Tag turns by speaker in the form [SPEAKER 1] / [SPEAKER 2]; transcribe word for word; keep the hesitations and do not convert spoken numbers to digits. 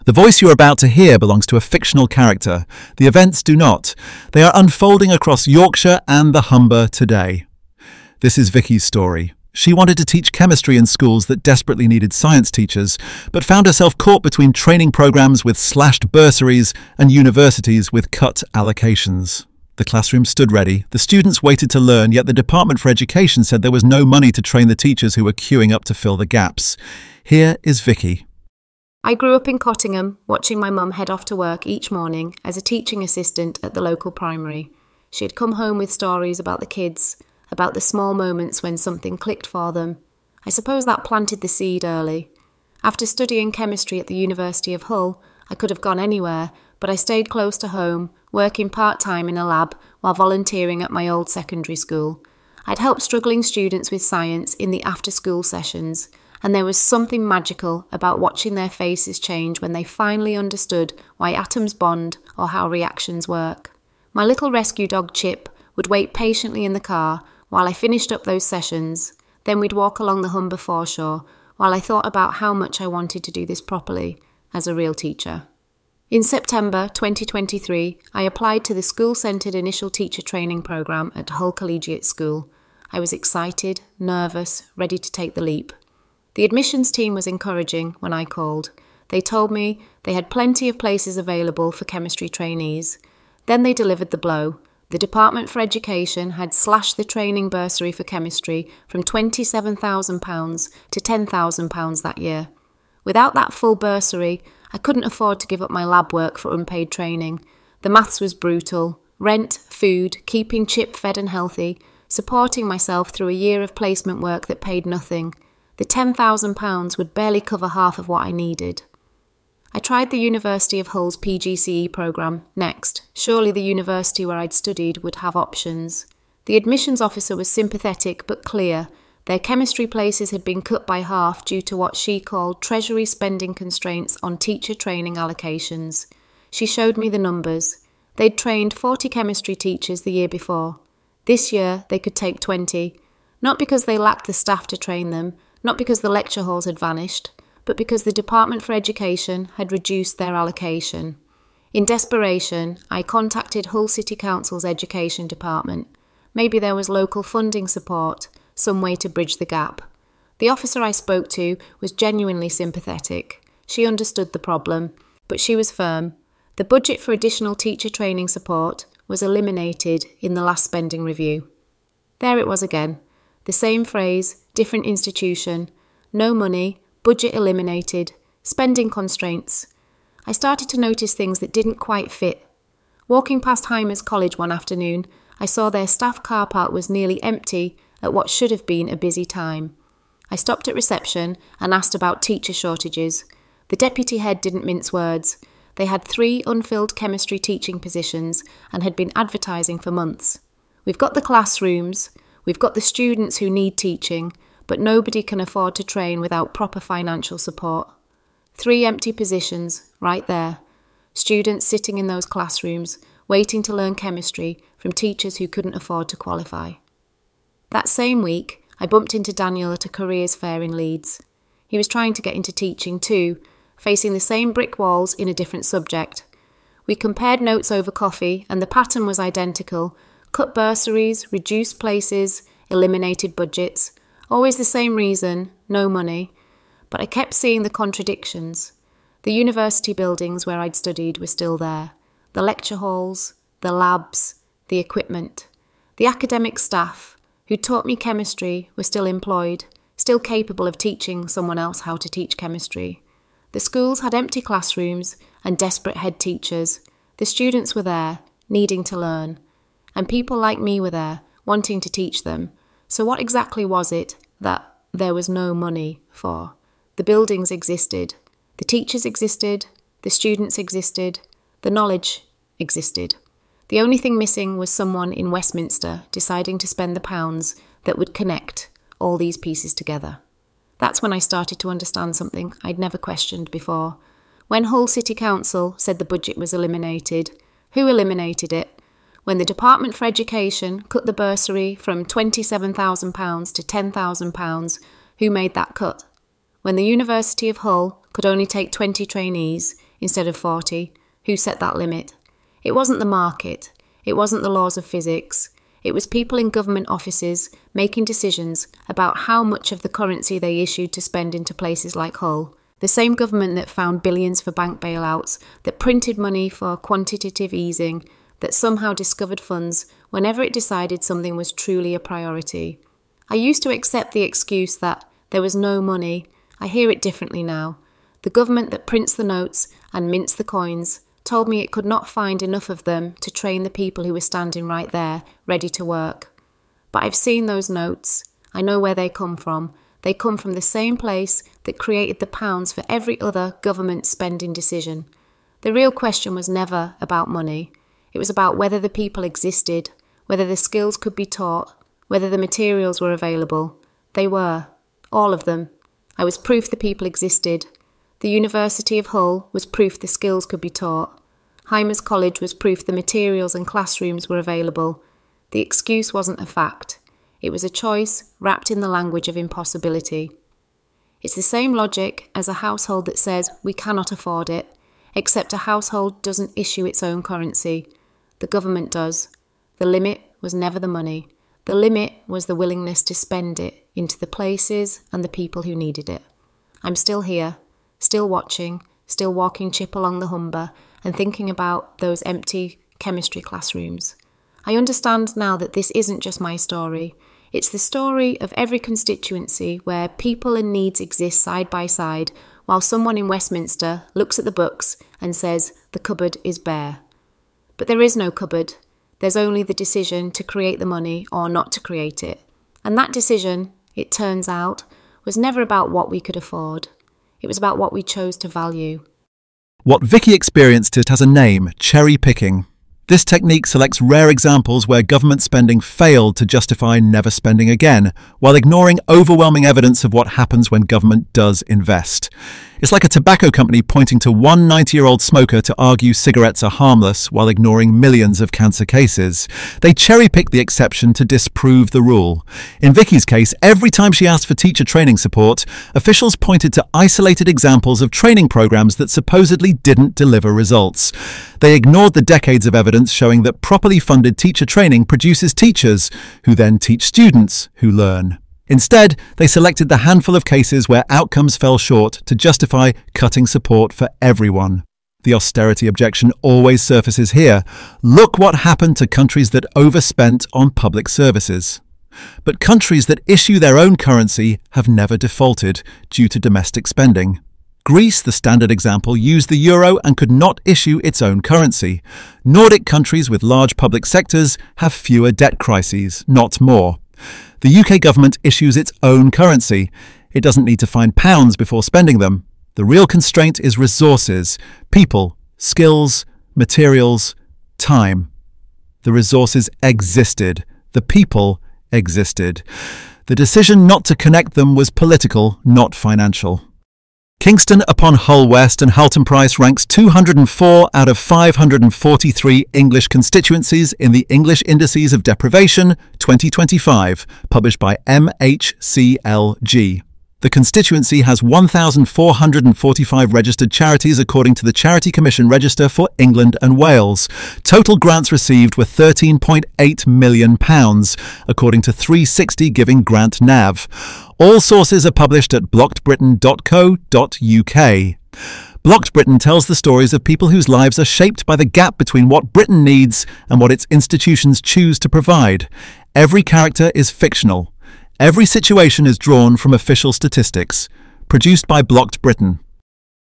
[SPEAKER 1] The voice you're about to hear belongs to a fictional character. The events do not. They are unfolding across Yorkshire and the Humber today. This is Vicky's story. She wanted to teach chemistry in schools that desperately needed science teachers, but found herself caught between training programmes with slashed bursaries and universities with cut allocations. The classroom stood ready, the students waited to learn, yet the Department for Education said there was no money to train the teachers who were queuing up to fill the gaps. Here is Vicky.
[SPEAKER 2] I grew up in Cottingham, watching my mum head off to work each morning as a teaching assistant at the local primary. She had come home with stories about the kids, about the small moments when something clicked for them. I suppose that planted the seed early. After studying chemistry at the University of Hull, I could have gone anywhere, but I stayed close to home, working part-time in a lab while volunteering at my old secondary school. I'd helped struggling students with science in the after-school sessions, and there was something magical about watching their faces change when they finally understood why atoms bond or how reactions work. My little rescue dog Chip would wait patiently in the car while I finished up those sessions. Then we'd walk along the Humber foreshore while I thought about how much I wanted to do this properly as a real teacher. In September twenty twenty-three, I applied to the school-centred initial teacher training programme at Hull Collegiate School. I was excited, nervous, ready to take the leap. The admissions team was encouraging when I called. They told me they had plenty of places available for chemistry trainees. Then they delivered the blow. The Department for Education had slashed the training bursary for chemistry from twenty-seven thousand pounds to ten thousand pounds that year. Without that full bursary, I couldn't afford to give up my lab work for unpaid training. The maths was brutal. Rent, food, keeping Chip fed and healthy, supporting myself through a year of placement work that paid nothing. The ten thousand pounds would barely cover half of what I needed. I tried the University of Hull's P G C E programme next. Surely the university where I'd studied would have options. The admissions officer was sympathetic but clear. Their chemistry places had been cut by half due to what she called treasury spending constraints on teacher training allocations. She showed me the numbers. They'd trained forty chemistry teachers the year before. This year they could take twenty. Not because they lacked the staff to train them, not because the lecture halls had vanished, but because the Department for Education had reduced their allocation. In desperation, I contacted Hull City Council's Education Department. Maybe there was local funding support, some way to bridge the gap. The officer I spoke to was genuinely sympathetic. She understood the problem, but she was firm. The budget for additional teacher training support was eliminated in the last spending review. There it was again. The same phrase, different institution, no money, budget eliminated, spending constraints. I started to notice things that didn't quite fit. Walking past Hymers College one afternoon, I saw their staff car park was nearly empty at what should have been a busy time. I stopped at reception and asked about teacher shortages. The deputy head didn't mince words. They had three unfilled chemistry teaching positions and had been advertising for months. We've got the classrooms, we've got the students who need teaching, but nobody can afford to train without proper financial support. Three empty positions, right there. Students sitting in those classrooms, waiting to learn chemistry from teachers who couldn't afford to qualify. That same week, I bumped into Daniel at a careers fair in Leeds. He was trying to get into teaching too, facing the same brick walls in a different subject. We compared notes over coffee, and the pattern was identical. Cut bursaries, reduced places, eliminated budgets. Always the same reason, no money. But I kept seeing the contradictions. The university buildings where I'd studied were still there. The lecture halls, the labs, the equipment. The academic staff, who taught me chemistry, were still employed, still capable of teaching someone else how to teach chemistry. The schools had empty classrooms and desperate head teachers. The students were there, needing to learn. And people like me were there, wanting to teach them. So what exactly was it that there was no money for? The buildings existed. The teachers existed. The students existed. The knowledge existed. The only thing missing was someone in Westminster deciding to spend the pounds that would connect all these pieces together. That's when I started to understand something I'd never questioned before. When Hull City Council said the budget was eliminated, who eliminated it? When the Department for Education cut the bursary from twenty-seven thousand pounds to ten thousand pounds, who made that cut? When the University of Hull could only take twenty trainees, instead of forty? Who set that limit? It wasn't the market. It wasn't the laws of physics. It was people in government offices making decisions about how much of the currency they issued to spend into places like Hull. The same government that found billions for bank bailouts, that printed money for quantitative easing, that somehow discovered funds whenever it decided something was truly a priority. I used to accept the excuse that there was no money. I hear it differently now. The government that prints the notes and mints the coins told me it could not find enough of them to train the people who were standing right there, ready to work. But I've seen those notes. I know where they come from. They come from the same place that created the pounds for every other government spending decision. The real question was never about money. It was about whether the people existed, whether the skills could be taught, whether the materials were available. They were. All of them. I was proof the people existed. The University of Hull was proof the skills could be taught. Hymers College was proof the materials and classrooms were available. The excuse wasn't a fact. It was a choice wrapped in the language of impossibility. It's the same logic as a household that says we cannot afford it, except a household doesn't issue its own currency. The government does. The limit was never the money. The limit was the willingness to spend it into the places and the people who needed it. I'm still here, still watching, still walking Chip along the Humber and thinking about those empty chemistry classrooms. I understand now that this isn't just my story. It's the story of every constituency where people and needs exist side by side while someone in Westminster looks at the books and says the cupboard is bare. But there is no cupboard. There's only the decision to create the money or not to create it. And that decision, it turns out, was never about what we could afford. It was about what we chose to value.
[SPEAKER 1] What Vicky experienced it has a name, cherry picking. This technique selects rare examples where government spending failed to justify never spending again, while ignoring overwhelming evidence of what happens when government does invest. It's like a tobacco company pointing to one ninety-year-old smoker to argue cigarettes are harmless while ignoring millions of cancer cases. They cherry-pick the exception to disprove the rule. In Vicky's case, every time she asked for teacher training support, officials pointed to isolated examples of training programs that supposedly didn't deliver results. They ignored the decades of evidence showing that properly funded teacher training produces teachers, who then teach students who learn. Instead, they selected the handful of cases where outcomes fell short to justify cutting support for everyone. The austerity objection always surfaces here. Look what happened to countries that overspent on public services. But countries that issue their own currency have never defaulted due to domestic spending. Greece, the standard example, used the euro and could not issue its own currency. Nordic countries with large public sectors have fewer debt crises, not more. The U K government issues its own currency. It doesn't need to find pounds before spending them. The real constraint is resources, people, skills, materials, time. The resources existed. The people existed. The decision not to connect them was political, not financial. Kingston upon Hull West and Halton Price ranks two hundred four out of five hundred forty-three English constituencies in the English Indices of Deprivation twenty twenty-five, published by M H C L G. The constituency has one thousand four hundred forty-five registered charities according to the Charity Commission Register for England and Wales. Total grants received were thirteen point eight million pounds, according to three sixty Giving Grant Nav. All sources are published at blocked britain dot co dot U K. Blocked Britain tells the stories of people whose lives are shaped by the gap between what Britain needs and what its institutions choose to provide. Every character is fictional. Every situation is drawn from official statistics. Produced by Blocked Britain.